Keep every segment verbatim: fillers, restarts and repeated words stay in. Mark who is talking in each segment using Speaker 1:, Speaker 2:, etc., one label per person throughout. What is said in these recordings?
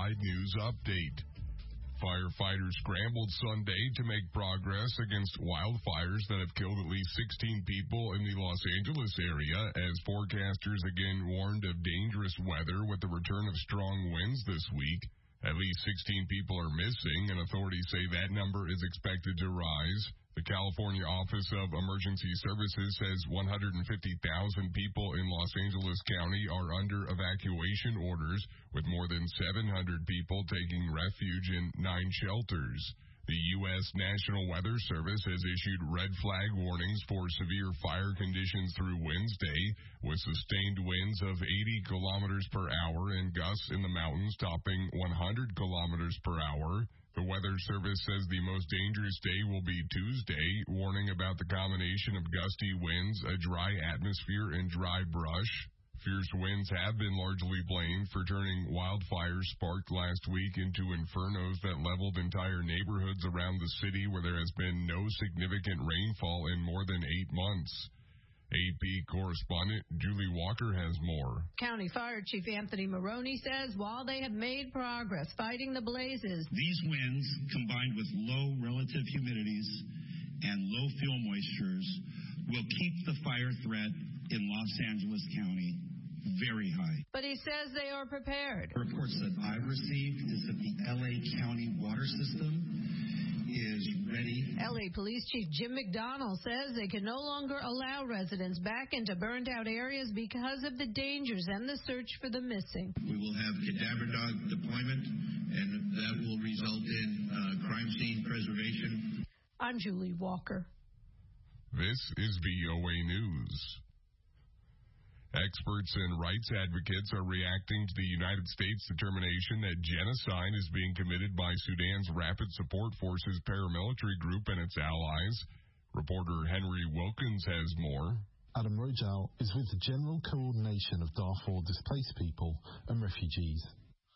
Speaker 1: Worldwide News Update. Firefighters scrambled Sunday to make progress against wildfires that have killed at least sixteen people in the Los Angeles area as forecasters again warned of dangerous weather with the return of strong winds this week. At least sixteen people are missing, and authorities say that number is expected to rise. The California Office of Emergency Services says one hundred fifty thousand people in Los Angeles County are under evacuation orders, with more than seven hundred people taking refuge in nine shelters. The U S National Weather Service has issued red flag warnings for severe fire conditions through Wednesday, with sustained winds of eighty kilometers per hour and gusts in the mountains topping one hundred kilometers per hour. The Weather Service says the most dangerous day will be Tuesday, warning about the combination of gusty winds, a dry atmosphere, and dry brush. Fierce winds have been largely blamed for turning wildfires sparked last week into infernos that leveled entire neighborhoods around the city where there has been no significant rainfall in more than eight months. A P correspondent Julie Walker has more.
Speaker 2: County Fire Chief Anthony Maroney says while they have made progress fighting the blazes,
Speaker 3: these winds, combined with low relative humidities and low fuel moistures, will keep the fire threat in Los Angeles County very high.
Speaker 2: But he says they are prepared.
Speaker 3: The reports that I've received is that the L A County water system is ready.
Speaker 2: L A Police Chief Jim McDonnell says they can no longer allow residents back into burned-out areas because of the dangers and the search for the missing.
Speaker 3: We will have cadaver dog deployment, and that will result in uh, crime scene preservation.
Speaker 2: I'm Julie Walker.
Speaker 1: This is V O A News. Experts and rights advocates are reacting to the United States' determination that genocide is being committed by Sudan's Rapid Support Forces paramilitary group and its allies. Reporter Henry Wilkins has more.
Speaker 4: Adam Rojal is with the General Coordination of Darfur Displaced People and Refugees.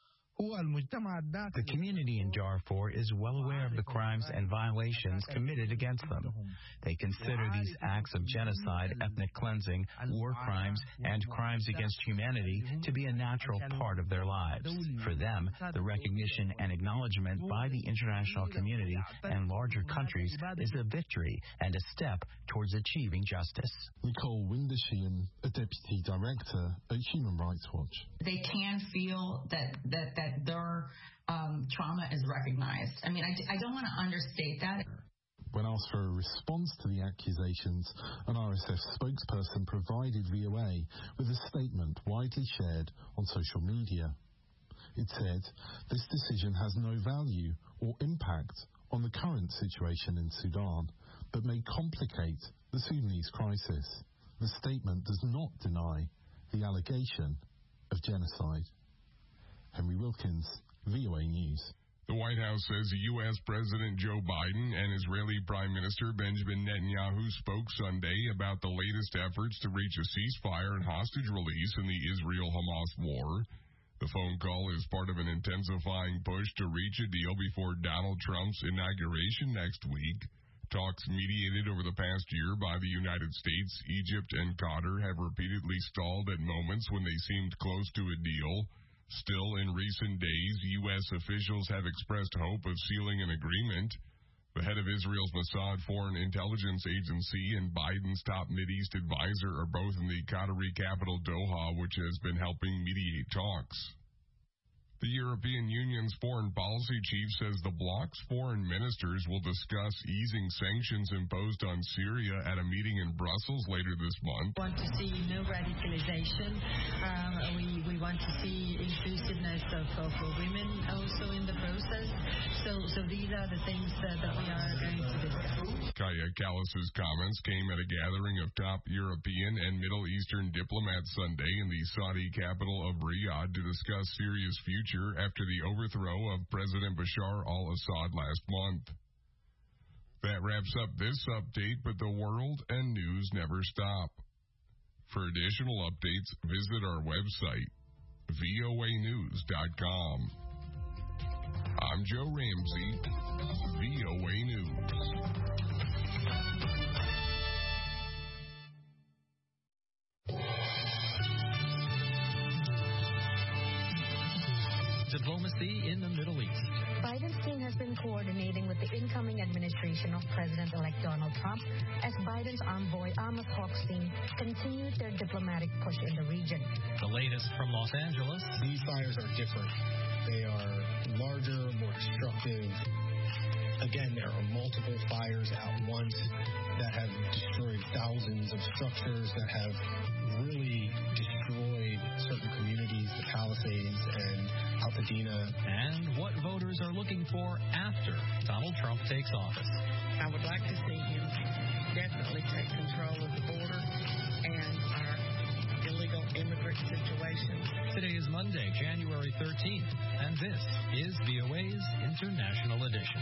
Speaker 5: The community in Darfur is well aware of the crimes and violations committed against them. They consider these acts of genocide, ethnic cleansing, war crimes, and crimes against humanity to be a natural part of their lives. For them, the recognition and acknowledgement by the international community and larger countries is a victory and a step towards achieving justice.
Speaker 4: Nicole Windersheehan, a Deputy Director at Human Rights Watch.
Speaker 6: They can feel that, that, that their um, trauma is recognized. I mean, I, I don't want to understate that.
Speaker 4: When asked for a response to the accusations, an R S F spokesperson provided V O A with a statement widely shared on social media. It said, "This decision has no value or impact on the current situation in Sudan, but may complicate the Sudanese crisis. The statement does not deny the allegation of genocide." Henry Wilkins, V O A News.
Speaker 1: The White House says U S President Joe Biden and Israeli Prime Minister Benjamin Netanyahu spoke Sunday about the latest efforts to reach a ceasefire and hostage release in the Israel-Hamas war. The phone call is part of an intensifying push to reach a deal before Donald Trump's inauguration next week. Talks mediated over the past year by the United States, Egypt, and Qatar have repeatedly stalled at moments when they seemed close to a deal. Still, in recent days, U S officials have expressed hope of sealing an agreement. The head of Israel's Mossad Foreign Intelligence Agency and Biden's top Mideast advisor are both in the Qatari capital Doha, which has been helping mediate talks. The European Union's foreign policy chief says the bloc's foreign ministers will discuss easing sanctions imposed on Syria at a meeting in Brussels later this month.
Speaker 7: We want to see no radicalization. Um, we, we want to see inclusiveness of, of women also in the process. So, so these are the things uh, that we are going to discuss.
Speaker 1: Kaya Kallas's comments came at a gathering of top European and Middle Eastern diplomats Sunday in the Saudi capital of Riyadh to discuss Syria's future after the overthrow of President Bashar al-Assad last month. That wraps up this update, but the world and news never stop. For additional updates, visit our website, V O A news dot com. I'm Joe Ramsey, V O A News.
Speaker 8: diplomacy in the Middle East.
Speaker 9: Biden's team has been coordinating with the incoming administration of President-elect Donald Trump as Biden's envoy Amos Hochstein continued their diplomatic push in the region.
Speaker 8: The latest from Los Angeles.
Speaker 10: These fires are different. They are larger, more destructive. Again, there are multiple fires at once that have destroyed thousands of structures, that have really destroyed certain communities, the Palisades and Altadena.
Speaker 8: And what voters are looking for after Donald Trump takes office.
Speaker 11: I would like to see him definitely take control of the border and our illegal immigrant situation.
Speaker 8: Today is Monday, January thirteenth, and this is V O A's International Edition.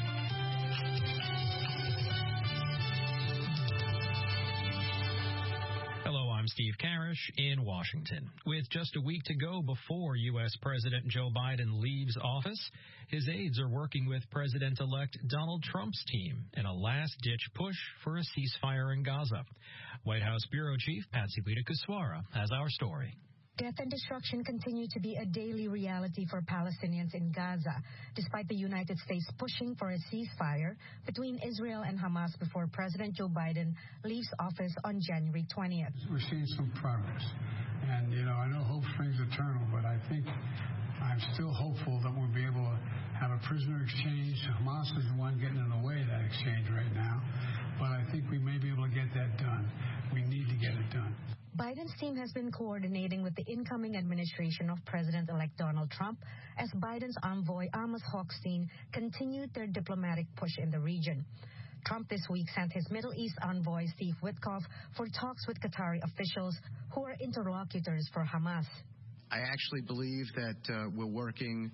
Speaker 8: Hello, I'm Steve Karish in Washington. With just a week to go before U S. President Joe Biden leaves office, his aides are working with President-elect Donald Trump's team in a last-ditch push for a ceasefire in Gaza. White House Bureau Chief Patsy Widakuswara has our story.
Speaker 9: Death and destruction continue to be a daily reality for Palestinians in Gaza, despite the United States pushing for a ceasefire between Israel and Hamas before President Joe Biden leaves office on January twentieth.
Speaker 12: We're seeing some progress. And, you know, I know hope springs eternal, but I think I'm still hopeful that we'll be able to have a prisoner exchange. Hamas is the one getting in the way of that exchange right now. But I think we may be able to get that done. We need to get it done.
Speaker 9: Biden's team has been coordinating with the incoming administration of President-elect Donald Trump as Biden's envoy Amos Hochstein continued their diplomatic push in the region. Trump this week sent his Middle East envoy Steve Witkoff for talks with Qatari officials who are interlocutors for Hamas.
Speaker 13: I actually believe that uh, we're working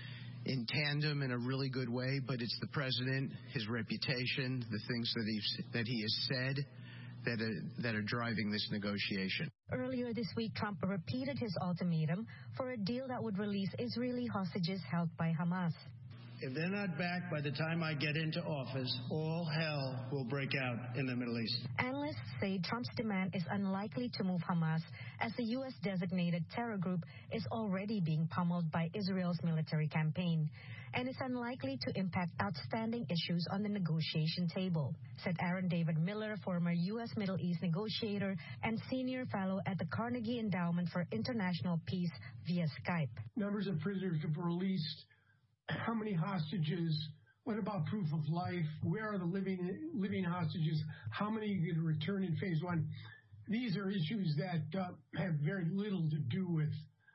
Speaker 13: in tandem in a really good way, but it's the president, his reputation, the things that he's, that he has said that are, that are driving this negotiation.
Speaker 9: Earlier this week, Trump repeated his ultimatum for a deal that would release Israeli hostages held by Hamas.
Speaker 14: If they're not back by the time I get into office, all hell will break out in the Middle East.
Speaker 9: Analysts say Trump's demand is unlikely to move Hamas as the U S-designated terror group is already being pummeled by Israel's military campaign, and it's unlikely to impact outstanding issues on the negotiation table, said Aaron David Miller, former U S Middle East negotiator and senior fellow at the Carnegie Endowment for International Peace via Skype.
Speaker 15: Numbers of prisoners have been released. How many hostages? What about proof of life? Where are the living living hostages? How many are you going to return in phase one? These are issues that uh, have very little to do with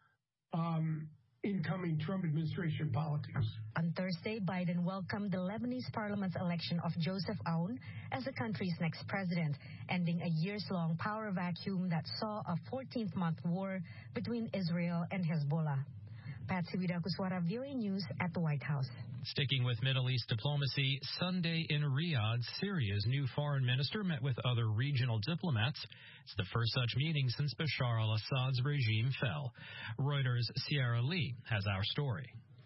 Speaker 15: um, incoming Trump administration politics.
Speaker 9: On Thursday, Biden welcomed the Lebanese parliament's election of Joseph Aoun as the country's next president, ending a years-long power vacuum that saw a fourteenth-month war between Israel and Hezbollah. Patsy Widakuswara, V O A News at the White House.
Speaker 8: Sticking with Middle East diplomacy, Sunday in Riyadh, Syria's new foreign minister met with other regional diplomats. It's the first such meeting since Bashar al-Assad's regime fell. Reuters' Sierra Lee has our story.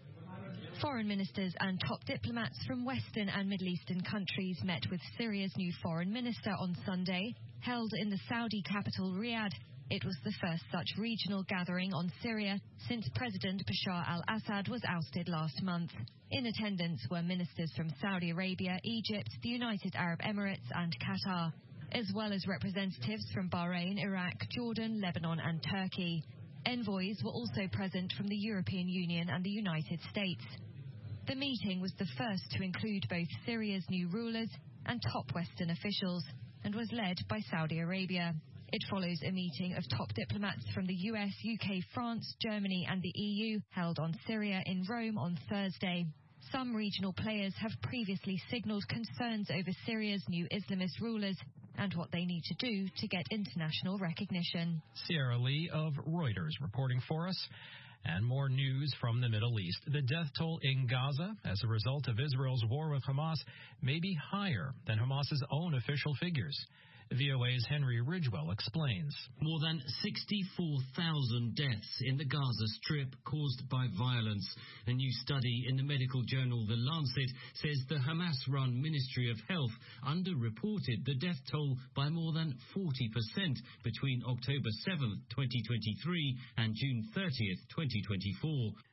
Speaker 16: Foreign ministers and top diplomats from Western and Middle Eastern countries met with Syria's new foreign minister on Sunday, held in the Saudi capital Riyadh. It was the first such regional gathering on Syria since President Bashar al-Assad was ousted last month. In attendance were ministers from Saudi Arabia, Egypt, the United Arab Emirates and Qatar, as well as representatives from Bahrain, Iraq, Jordan, Lebanon and Turkey. Envoys were also present from the European Union and the United States. The meeting was the first to include both Syria's new rulers and top Western officials and was led by Saudi Arabia. It follows a meeting of top diplomats from the U S, U K, France, Germany and the E U held on Syria in Rome on Thursday. Some regional players have previously signalled concerns over Syria's new Islamist rulers and what they need to do to get international recognition.
Speaker 8: Sierra Lee of Reuters reporting for us. And more news from the Middle East. The death toll in Gaza as a result of Israel's war with Hamas may be higher than Hamas's own official figures. V O A's Henry Ridgewell explains.
Speaker 17: More than sixty-four thousand deaths in the Gaza Strip caused by violence. A new study in the medical journal The Lancet says the Hamas-run Ministry of Health underreported the death toll by more than forty percent between October seventh, twenty twenty-three and June thirtieth, twenty twenty-four.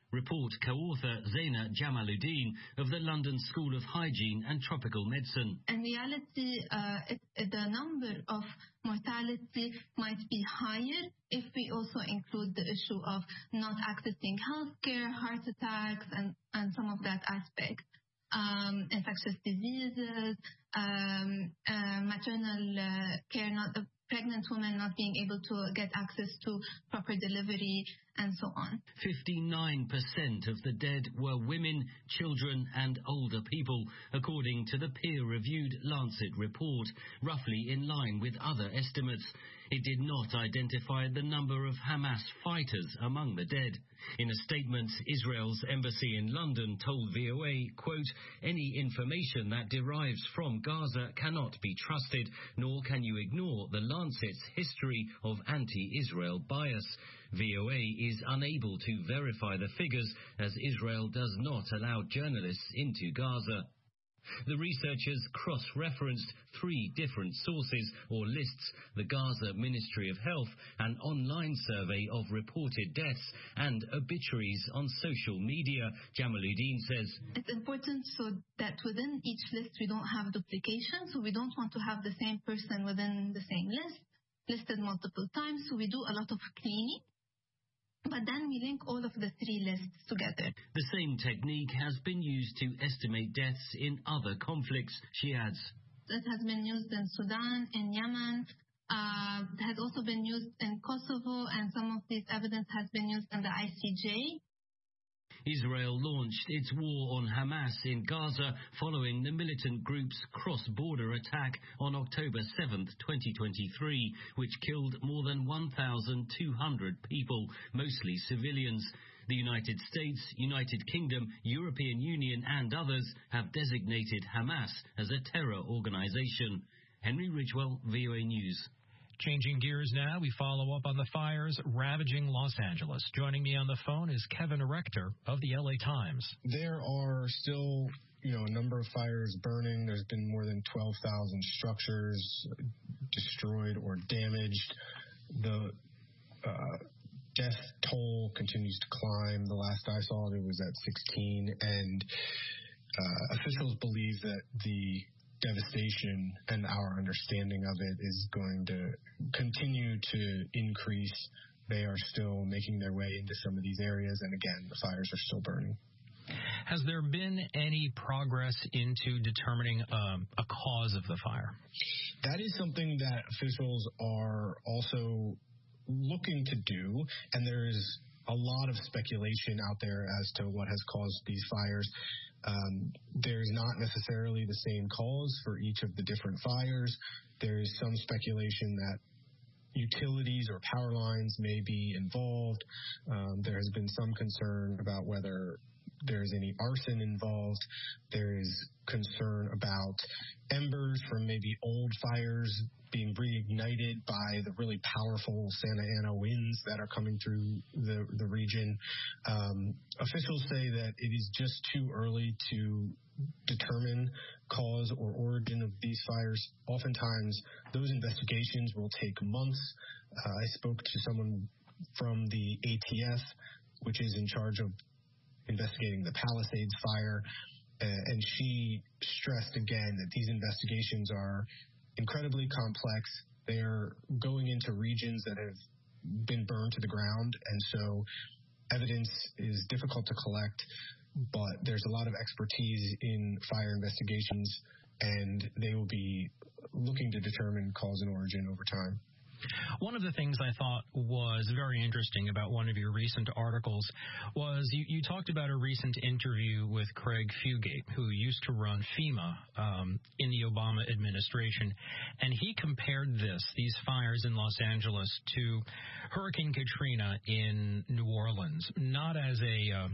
Speaker 17: report co-author Zaina Jamaluddin of the London School of Hygiene and Tropical Medicine.
Speaker 18: In reality, uh, it, it, the number of mortality might be higher if we also include the issue of not accessing healthcare, heart attacks, and, and some of that aspect. Um, infectious diseases, um, uh, maternal uh, care, not uh, pregnant women not being able to get access to proper delivery, and so on.
Speaker 17: fifty-nine percent of the dead were women, children and older people, according to the peer-reviewed Lancet report, roughly in line with other estimates. It did not identify the number of Hamas fighters among the dead. In a statement, Israel's embassy in London told V O A, quote, "Any information that derives from Gaza cannot be trusted, nor can you ignore the Lancet's history of anti-Israel bias. V O A is unable to verify the figures as Israel does not allow journalists into Gaza." The researchers cross-referenced three different sources or lists: the Gaza Ministry of Health, an online survey of reported deaths, and obituaries on social media. Jamaluddin says,
Speaker 18: "It's important so that within each list we don't have duplication, so we don't want to have the same person within the same list, listed multiple times, so we do a lot of cleaning. But then we link all of the three lists together."
Speaker 17: The same technique has been used to estimate deaths in other conflicts, she adds.
Speaker 18: It has been used in Sudan, in Yemen, uh, it has also been used in Kosovo, and some of this evidence has been used in the I C J.
Speaker 17: Israel launched its war on Hamas in Gaza following the militant group's cross-border attack on October seventh, twenty twenty-three, which killed more than one thousand two hundred people, mostly civilians. The United States, United Kingdom, European Union and others have designated Hamas as a terror organization. Henry Ridgewell, V O A News.
Speaker 8: Changing gears now, we follow up on the fires ravaging Los Angeles. Joining me on the phone is Kevin Rector of the L A Times.
Speaker 10: There are still, you know, a number of fires burning. There's been more than twelve thousand structures destroyed or damaged. The uh, death toll continues to climb. The last I saw, it was at sixteen, and uh, officials believe that the devastation and our understanding of it is going to continue to increase. They are still making their way into some of these areas, and again, the fires are still burning.
Speaker 8: Has there been any progress into determining um, a cause of the fire?
Speaker 10: That is something that officials are also looking to do, and there's a lot of speculation out there as to what has caused these fires. Um, there's not necessarily the same cause for each of the different fires. There is some speculation that utilities or power lines may be involved. Um, there has been some concern about whether there's any arson involved. There is concern about embers from maybe old fires being reignited by the really powerful Santa Ana winds that are coming through the, the region. Um, officials say that it is just too early to determine cause or origin of these fires. Oftentimes, those investigations will take months. Uh, I spoke to someone from the A T F, which is in charge of investigating the Palisades fire, uh, and she stressed again that these investigations are incredibly complex. They are going into regions that have been burned to the ground, and so evidence is difficult to collect, but there's a lot of expertise in fire investigations, and they will be looking to determine cause and origin over time.
Speaker 8: One of the things I thought was very interesting about one of your recent articles was you, you talked about a recent interview with Craig Fugate, who used to run FEMA um, in the Obama administration, and he compared this, these fires in Los Angeles, to Hurricane Katrina in New Orleans, not as a... Uh,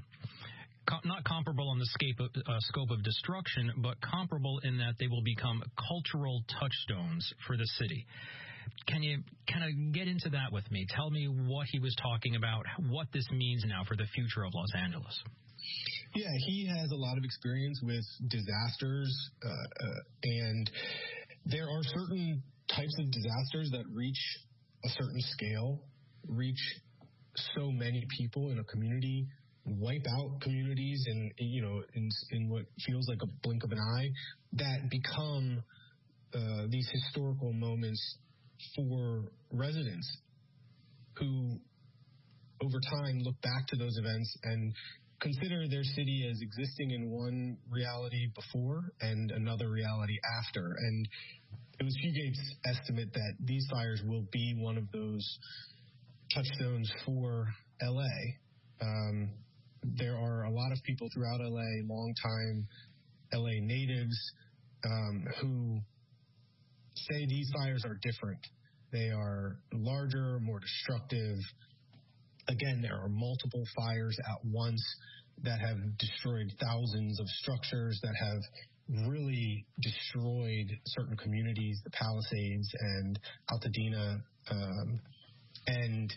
Speaker 8: not comparable on the scope of, uh, scope of destruction, but comparable in that they will become cultural touchstones for the city. Can you kind of get into that with me? Tell me what he was talking about, what this means now for the future of Los Angeles.
Speaker 10: Yeah, he has a lot of experience with disasters, uh, uh, and there are certain types of disasters that reach a certain scale, reach so many people in a community wipe out communities in, you know, in, in what feels like a blink of an eye, that become uh, these historical moments for residents who, over time, look back to those events and consider their city as existing in one reality before and another reality after. And it was Fugate's estimate that these fires will be one of those touchstones for L A. Um, there are a lot of people throughout L A, longtime L A natives, um, who say these fires are different. They are larger, more destructive. Again, there are multiple fires at once that have destroyed thousands of structures, that have really destroyed certain communities, the Palisades and Altadena. Um, and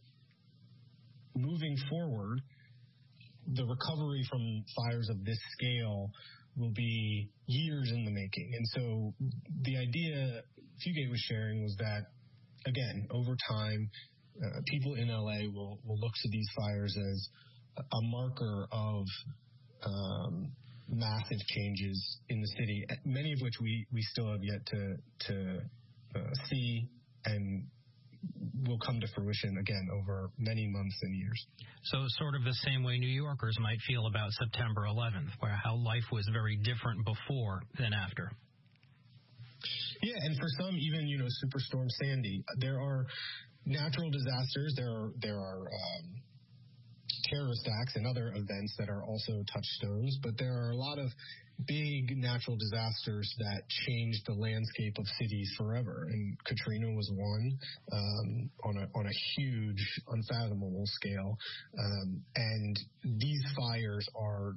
Speaker 10: moving forward, the recovery from fires of this scale will be years in the making. And so the idea Fugate was sharing was that, again, over time, uh, people in L A will, will look to these fires as a marker of um, massive changes in the city, many of which we, we still have yet to, to uh, see and will come to fruition again over many months and years.
Speaker 8: So sort of the same way New Yorkers might feel about September eleventh, where how life was very different before than after.
Speaker 10: Yeah, and for some, even, you know, Superstorm Sandy, there are natural disasters, there are, there are um, terrorist acts and other events that are also touchstones, but there are a lot of big natural disasters that changed the landscape of cities forever. And Katrina was one um, on a on a huge, unfathomable scale. Um, and these fires are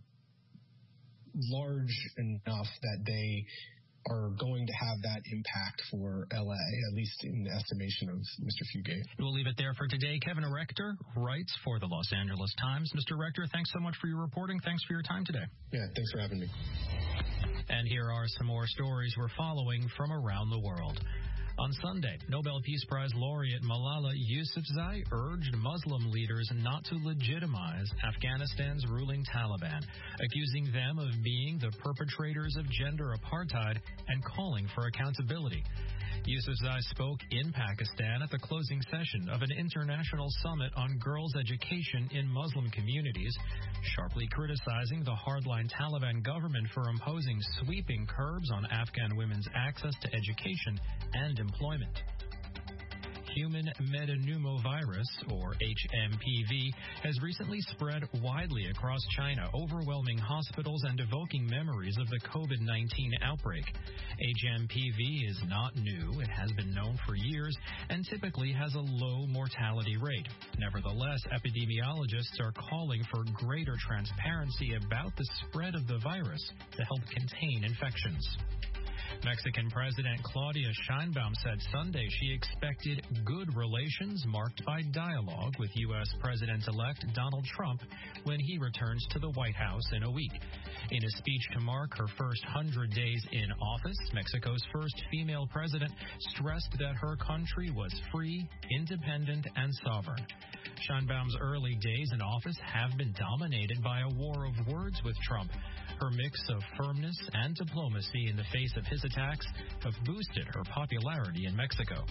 Speaker 10: large enough that they are going to have that impact for L A, at least in the estimation of Mister Fugate.
Speaker 8: We'll leave it there for today. Kevin Rector writes for the Los Angeles Times. Mister Rector, thanks so much for your reporting. Thanks for your time today.
Speaker 10: Yeah, thanks for having me.
Speaker 8: And here are some more stories we're following from around the world. On Sunday, Nobel Peace Prize laureate Malala Yousafzai urged Muslim leaders not to legitimize Afghanistan's ruling Taliban, accusing them of being the perpetrators of gender apartheid and calling for accountability. Yousafzai spoke in Pakistan at the closing session of an international summit on girls' education in Muslim communities, sharply criticizing the hardline Taliban government for imposing sweeping curbs on Afghan women's access to education and employment. Human metapneumovirus, or H M P V, has recently spread widely across China, overwhelming hospitals and evoking memories of the COVID nineteen outbreak. H M P V is not new. It has been known for years and typically has a low mortality rate. Nevertheless, epidemiologists are calling for greater transparency about the spread of the virus to help contain infections. Mexican President Claudia Sheinbaum said Sunday she expected good relations marked by dialogue with U S President-elect Donald Trump when he returns to the White House in a week. In a speech to mark her first hundred days in office, Mexico's first female president stressed that her country was free, independent, and sovereign. Sheinbaum's early days in office have been dominated by a war of words with Trump. Her mix of firmness and diplomacy in the face of his attacks have boosted her popularity in Mexico.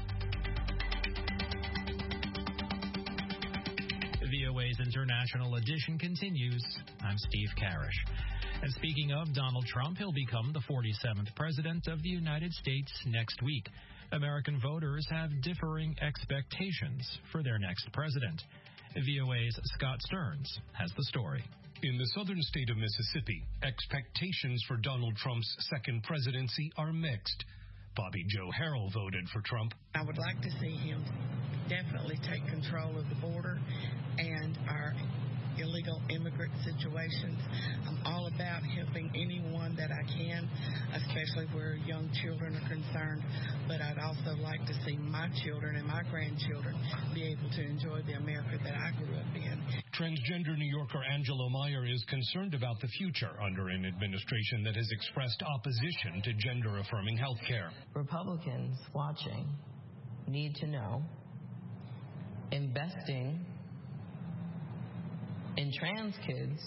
Speaker 8: V O A's International Edition continues. I'm Steve Karish. And speaking of Donald Trump, he'll become the forty-seventh president of the United States next week. American voters have differing expectations for their next president. V O A's Scott Stearns has the story.
Speaker 19: In the southern state of Mississippi, expectations for Donald Trump's second presidency are mixed. Bobby Joe Harrell voted for Trump.
Speaker 11: I would like to see him definitely take control of the border and our illegal immigrant situations. I'm all about helping anyone that I can, especially where young children are concerned. But I'd also like to see my children and my grandchildren be able to enjoy the America that I grew up in.
Speaker 19: Transgender New Yorker Angela Meyer is concerned about the future under an administration that has expressed opposition to gender-affirming health care.
Speaker 20: Republicans watching need to know investing in trans kids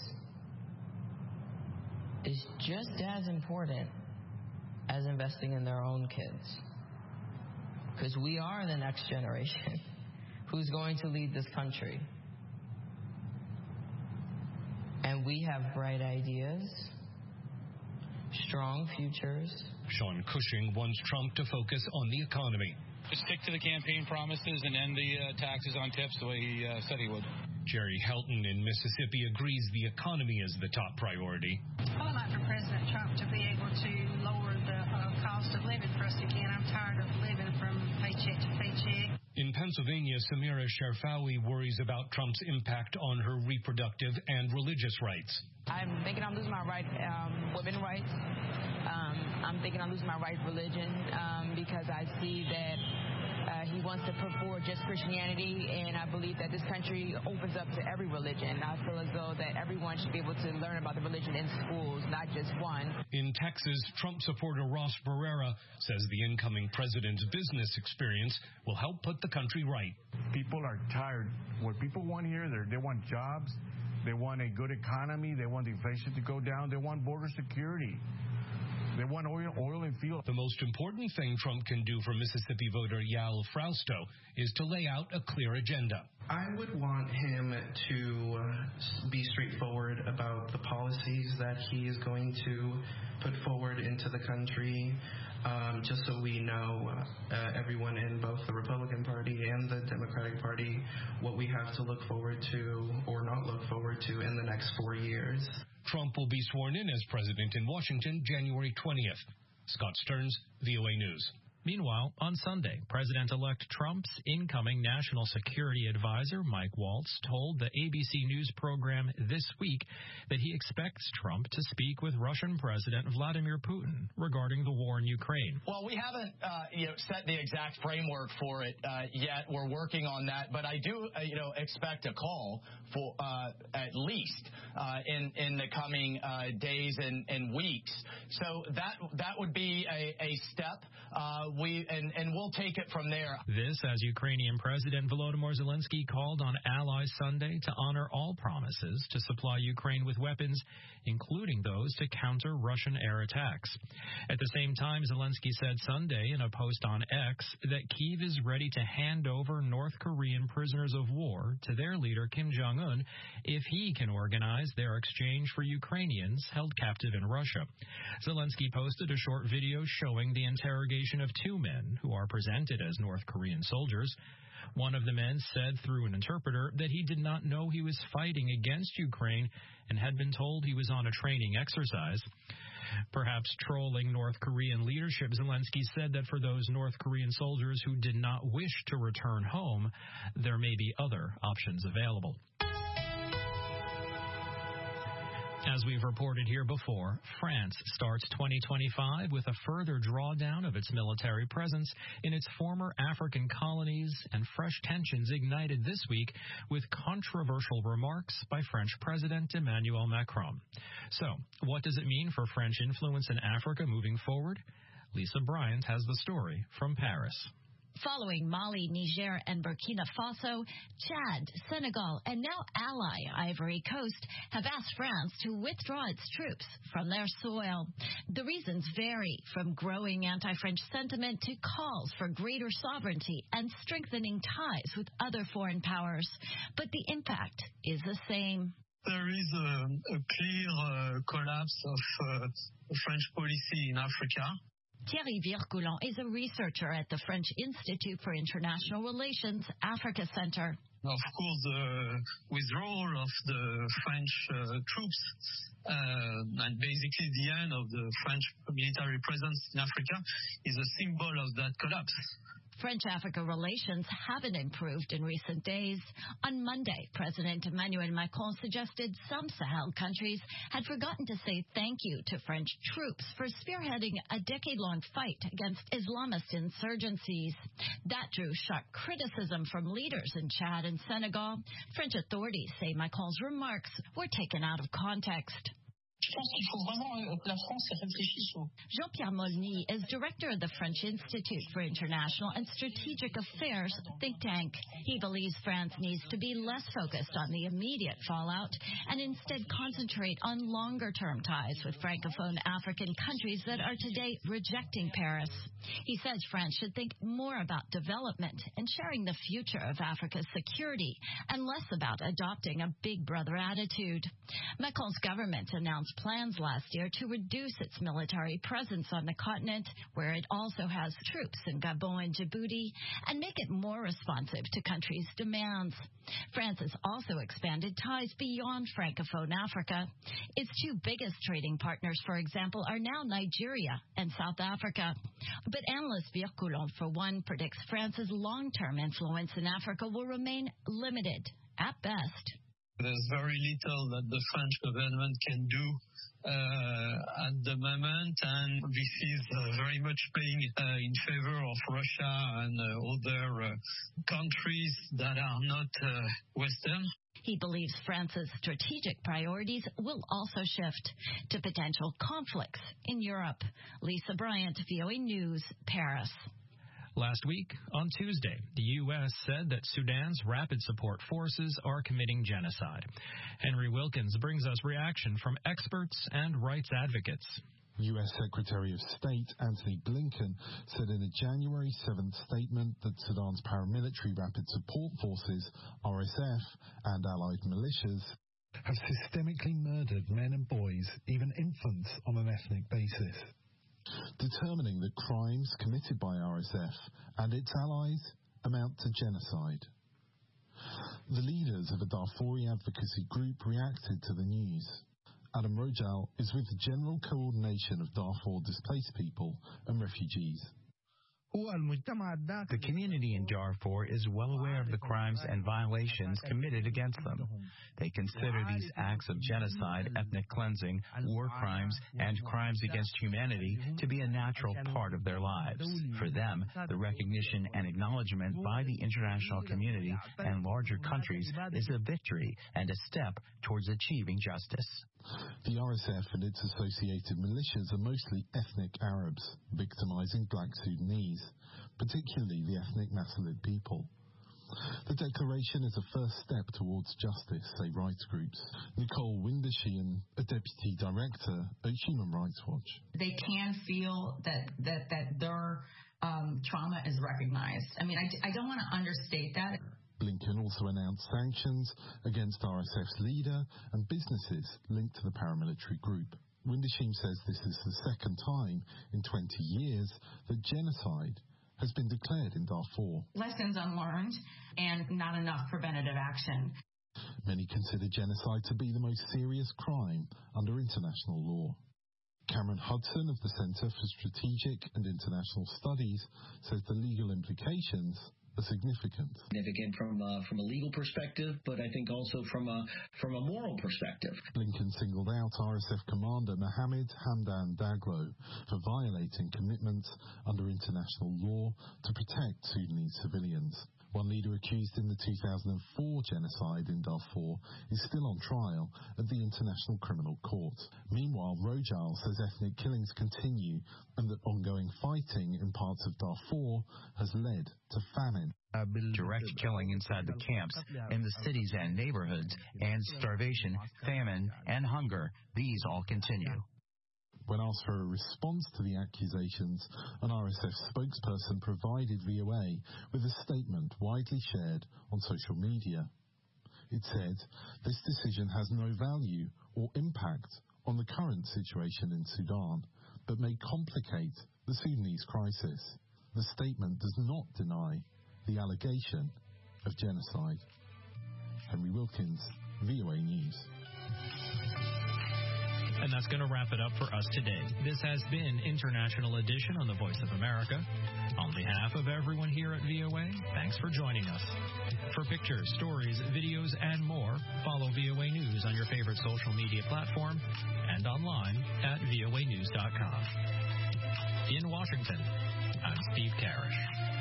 Speaker 20: is just as important as investing in their own kids. Because we are the next generation who's going to lead this country. And we have bright ideas, strong futures.
Speaker 19: Sean Cushing wants Trump to focus on the economy.
Speaker 21: To stick to the campaign promises and end the uh, taxes on tips the way he uh, said he would.
Speaker 19: Jerry Helton in Mississippi agrees the economy is the top priority.
Speaker 22: I would like for President Trump to be able to lower the uh, cost of living for us again. I'm tired of living from paycheck to paycheck.
Speaker 19: In Pennsylvania, Samira Sherfawi worries about Trump's impact on her reproductive and religious rights.
Speaker 23: I'm thinking I'm losing my right, um, women's rights. Um, I'm thinking I'm losing my right religion um, because I see that uh, he wants to put forward just Christianity, and I believe that this country opens up to every religion. I feel as though that everyone should be able to learn about the religion in schools, not just one.
Speaker 19: In Texas, Trump supporter Ross Barrera says the incoming president's business experience will help put the country right.
Speaker 24: People are tired. What people want here, they want jobs, they want a good economy, they want the inflation to go down, they want border security. They want oil, oil and fuel.
Speaker 19: The most important thing Trump can do for Mississippi voter Yael Frausto is to lay out a clear agenda.
Speaker 25: I would want him to uh, be straightforward about the policies that he is going to put forward into the country, um, just so we know, uh, everyone in both the Republican Party and the Democratic Party, what we have to look forward to or not look forward to in the next four years.
Speaker 19: Trump will be sworn in as president in Washington January twentieth. Scott Stearns, V O A News.
Speaker 8: Meanwhile, on Sunday, President-elect Trump's incoming National Security Advisor, Mike Waltz, told the A B C News program This Week that he expects Trump to speak with Russian President Vladimir Putin regarding the war in Ukraine.
Speaker 26: Well, we haven't uh, you know, set the exact framework for it uh, yet. We're working on that, but I do uh, you know, expect a call for uh, at least uh, in, in the coming uh, days and, and weeks. So that that would be a, a step. Uh, we and, and we'll take it from there.
Speaker 8: This as Ukrainian President Volodymyr Zelensky called on allies Sunday to honor all promises to supply Ukraine with weapons, including those to counter Russian air attacks. At the same time, Zelensky said Sunday in a post on X that Kyiv is ready to hand over North Korean prisoners of war to their leader Kim Jong-un if he can organize their exchange for Ukrainians held captive in Russia. Zelensky posted a short video showing the interrogation of two men who are presented as North Korean soldiers. One of the men said through an interpreter that he did not know he was fighting against Ukraine and had been told he was on a training exercise. Perhaps trolling North Korean leadership, Zelensky said that for those North Korean soldiers who did not wish to return home, there may be other options available. As we've reported here before, France starts twenty twenty-five with a further drawdown of its military presence in its former African colonies, and fresh tensions ignited this week with controversial remarks by French President Emmanuel Macron. So, what does it mean for French influence in Africa moving forward? Lisa Bryant has the story from Paris.
Speaker 27: Following Mali, Niger, and Burkina Faso, Chad, Senegal, and now ally Ivory Coast have asked France to withdraw its troops from their soil. The reasons vary, from growing anti-French sentiment to calls for greater sovereignty and strengthening ties with other foreign powers. But the impact is the same.
Speaker 28: There is a, a clear uh, collapse of uh, French policy in Africa.
Speaker 27: Thierry Virgoulon is a researcher at the French Institute for International Relations Africa Center.
Speaker 28: Of course, the withdrawal of the French uh, troops uh, and basically the end of the French military presence in Africa is a symbol of that collapse.
Speaker 27: French-Africa relations haven't improved in recent days. On Monday, President Emmanuel Macron suggested some Sahel countries had forgotten to say thank you to French troops for spearheading a decade-long fight against Islamist insurgencies. That drew sharp criticism from leaders in Chad and Senegal. French authorities say Macron's remarks were taken out of context.
Speaker 1: pense qu'il faut vraiment que la France réfléchisse au...
Speaker 27: Jean-Pierre Molny is director of the French Institute for International and Strategic Affairs think tank. He believes France needs to be less focused on the immediate fallout and instead concentrate on longer-term ties with Francophone African countries that are today rejecting Paris. He says France should think more about development and sharing the future of Africa's security and less about adopting a big brother attitude. Macron's government announced plans last year to reduce its military presence on the continent, where it also has troops in Gabon and Djibouti, and make it more responsive to countries' demands. France has also expanded ties beyond Francophone Africa. Its two biggest trading partners, for example, are now Nigeria and South Africa. But analyst Pierre Coulon, for one, predicts France's long-term influence in Africa will remain limited, at best.
Speaker 28: There's very little that the French government can do uh, at the moment, and this is uh, very much playing uh, in favor of Russia and uh, other uh, countries that are not uh, Western.
Speaker 27: He believes France's strategic priorities will also shift to potential conflicts in Europe. Lisa Bryant, V O A News, Paris.
Speaker 8: Last week, on Tuesday, the U S said that Sudan's Rapid Support Forces are committing genocide. Henry Wilkins brings us reaction from experts and rights advocates.
Speaker 2: U S Secretary of State Antony Blinken said in a January seventh statement that Sudan's paramilitary Rapid Support Forces, R S F, and allied militias have systemically murdered men and boys, even infants, on an ethnic basis, determining that crimes committed by R S F and its allies amount to genocide. The leaders of a Darfuri advocacy group reacted to the news. Adam Rojal is with the General Coordination of Darfur Displaced People and Refugees.
Speaker 3: The community in Darfur is well aware of the crimes and violations committed against them. They consider these acts of genocide, ethnic cleansing, war crimes, and crimes against humanity to be a natural part of their lives. For them, the recognition and acknowledgement by the international community and larger countries is a victory and a step towards achieving justice.
Speaker 2: The R S F and its associated militias are mostly ethnic Arabs, victimizing black Sudanese, particularly the ethnic Masalit people. The declaration is a first step towards justice, say rights groups. Nicole Windesheim, a deputy director at Human Rights Watch.
Speaker 4: They can feel that that, that their um, trauma is recognized. I mean, I, I don't want to understate that.
Speaker 2: Blinken also announced sanctions against R S F's leader and businesses linked to the paramilitary group. Windesheim says this is the second time in twenty years that genocide has been declared in Darfur.
Speaker 4: Lessons unlearned and not enough preventative action.
Speaker 2: Many consider genocide to be the most serious crime under international law. Cameron Hudson of the Center for Strategic and International Studies says the legal implications are significant.
Speaker 5: Significant from uh, from a legal perspective, but I think also from a from a moral perspective.
Speaker 2: Blinken singled out R S F commander Mohamed Hamdan Daglo for violating commitments under international law to protect Sudanese civilians. One leader accused in the two thousand four genocide in Darfur is still on trial at the International Criminal Court. Meanwhile, Rojal says ethnic killings continue and that ongoing fighting in parts of Darfur has led to famine.
Speaker 3: Direct killing inside the camps, in the cities and neighborhoods, and starvation, famine, and hunger, these all continue.
Speaker 2: When asked for a response to the accusations, an R S F spokesperson provided V O A with a statement widely shared on social media. It said, "This decision has no value or impact on the current situation in Sudan, but may complicate the Sudanese crisis. The statement does not deny the allegation of genocide." Henry Wilkins, V O A News.
Speaker 8: And that's going to wrap it up for us today. This has been International Edition on the Voice of America. On behalf of everyone here at V O A, thanks for joining us. For pictures, stories, videos, and more, follow V O A News on your favorite social media platform and online at V O A news dot com. In Washington, I'm Steve Karish.